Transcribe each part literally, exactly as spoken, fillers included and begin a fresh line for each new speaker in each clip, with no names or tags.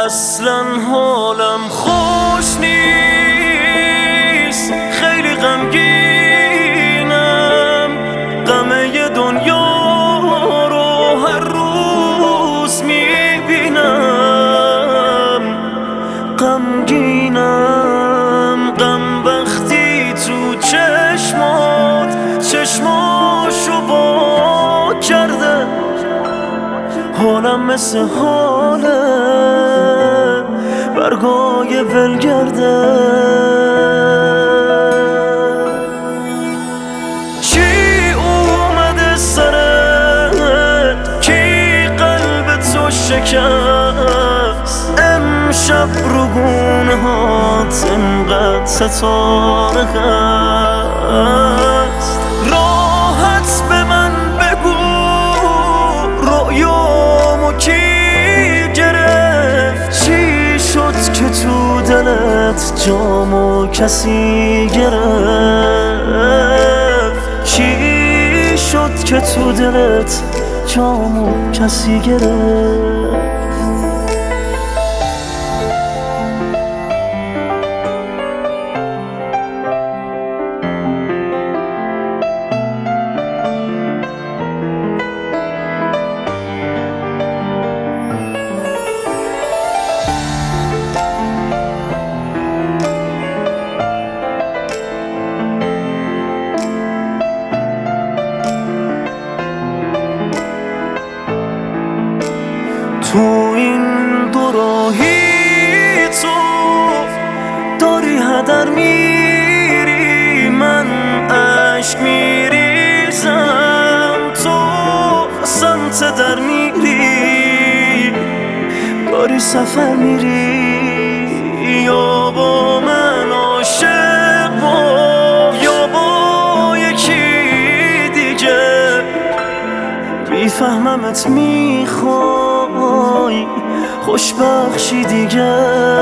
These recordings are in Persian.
اصلا حالم خوش نیست، خیلی غمگینم. غم دنیا رو هر روز میبینم. غمگینم، غم وقتی تو چشمات چشماشو با کرده. حالم مثل حاله برگای ولگرده. چی اومده سرت؟ کی قلب تو شکست؟ امشب رو گونه هات انقدر ستاره هست. راحت به من بگو رویامو کی گرفت؟ چی شد که تو دلت جامو کسی گرفت؟ چی شد که تو دلت جامو کسی گرفت؟ تو این دو راهی تو داری هدر میری، من عشق میریزم تو سمت در میری. داری سفر میری یا با من عاشق با، یا با یکی دیگه. میفهممت میخوای خوشبخشی دیگه.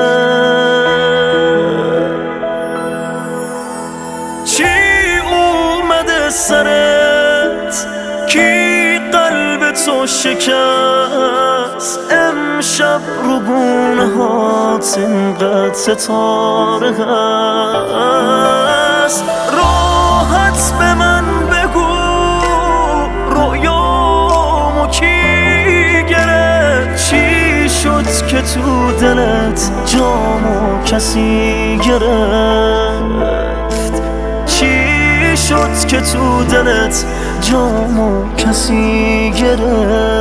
چی اومده سرت؟ کی قلب تو شکست؟ امشب رو گونه هات انقدر ستاره هست. راحت به من بگو رویامو کی گرفت؟ چی شد که تو دلت جامو کسی گرفت؟ چی شد که تو دلت جامو کسی گرفت؟